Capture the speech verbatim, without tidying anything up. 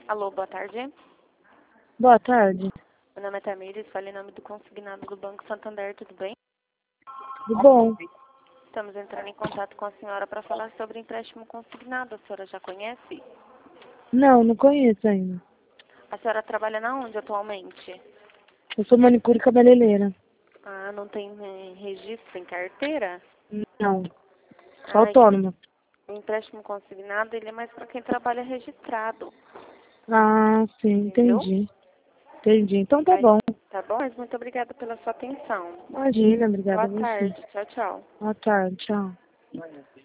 Alô, boa tarde. Boa tarde. Meu nome é Tamires, falo em nome do consignado do Banco Santander, tudo bem? Tudo bom? Estamos entrando em contato com a senhora para falar sobre empréstimo consignado. A senhora já conhece? Não, não conheço ainda. A senhora trabalha na onde atualmente? Eu sou manicure e cabeleireira. Ah, não tem eh, registro em carteira? Não, sou Ah, autônoma. o empréstimo consignado ele é mais para quem trabalha registrado, Ah, sim, entendeu? entendi. Entendi. Então tá Mas, bom. tá bom? Mas muito obrigada pela sua atenção. Imagina, obrigada Boa a você. tarde. Tchau, tchau. Boa tarde, tchau.